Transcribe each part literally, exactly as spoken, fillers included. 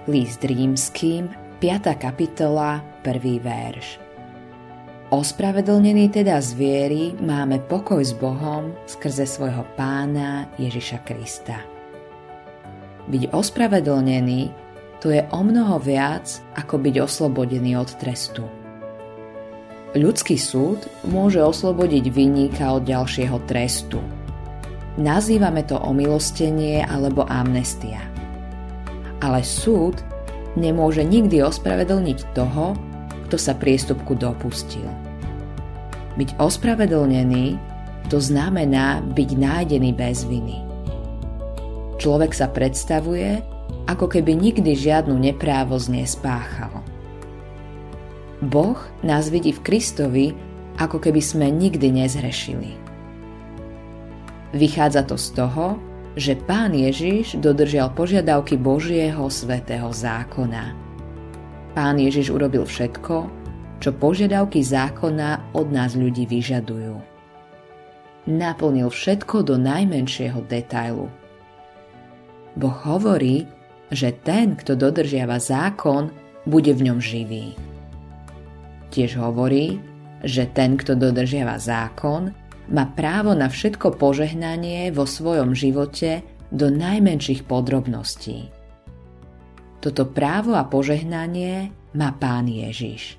List Rímskym, piata kapitola, prvý verš. Ospravedlnení teda z viery máme pokoj s Bohom skrze svojho Pána Ježiša Krista. Byť ospravedlnený, to je omnoho viac, ako byť oslobodený od trestu. Ľudský súd môže oslobodiť vinníka od ďalšieho trestu. Nazývame to omilostenie alebo amnestia. Ale súd nemôže nikdy ospravedlniť toho, kto sa priestupku dopustil. Byť ospravedlnený, to znamená byť nájdený bez viny. Človek sa predstavuje, ako keby nikdy žiadnu neprávosť nespáchal. Boh nás vidí v Kristovi, ako keby sme nikdy nezhrešili. Vychádza to z toho, že Pán Ježiš dodržial požiadavky Božieho svätého zákona. Pán Ježiš urobil všetko, čo požiadavky zákona od nás ľudí vyžadujú. Naplnil všetko do najmenšieho detailu. Boh hovorí, že ten, kto dodržiava zákon, bude v ňom živý. Tiež hovorí, že ten, kto dodržiava zákon, má právo na všetko požehnanie vo svojom živote do najmenších podrobností. Toto právo a požehnanie má Pán Ježiš.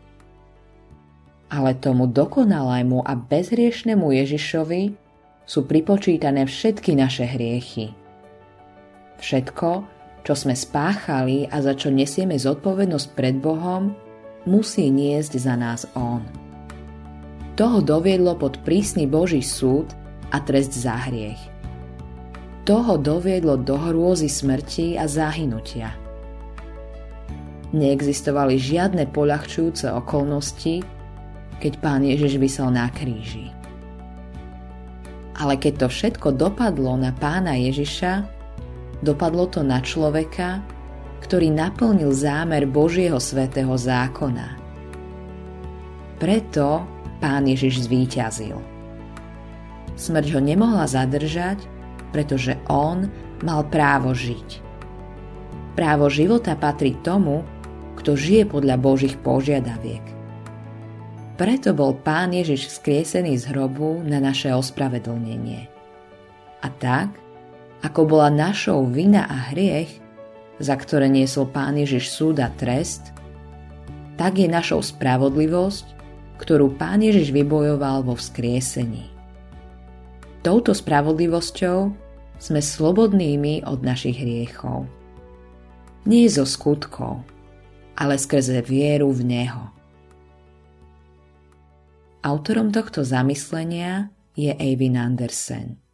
Ale tomu dokonalému a bezhriešnemu Ježišovi sú pripočítané všetky naše hriechy. Všetko, čo sme spáchali a za čo nesieme zodpovednosť pred Bohom, musí niesť za nás On. Toho doviedlo pod prísny Boží súd a trest za hriech. Toho doviedlo do hrôzy smrti a zahynutia. Neexistovali žiadne poľahčujúce okolnosti, keď Pán Ježiš visel na kríži. Ale keď to všetko dopadlo na Pána Ježiša, dopadlo to na človeka, ktorý naplnil zámer Božieho svätého zákona. Preto Pán Ježiš zvíťazil. Smrť ho nemohla zadržať, pretože on mal právo žiť. Právo života patrí tomu, kto žije podľa Božích požiadaviek. Preto bol Pán Ježiš vzkriesený z hrobu na naše ospravedlnenie. A tak, ako bola našou vina a hriech, za ktoré niesol Pán Ježiš súd a trest, tak je našou spravodlivosť, ktorú Pán Ježiš vybojoval vo vzkriesení. Touto spravodlivosťou sme slobodnými od našich hriechov. Nie zo skutkov, ale skrze vieru v Neho. Autorom tohto zamyslenia je Eivind Andersen.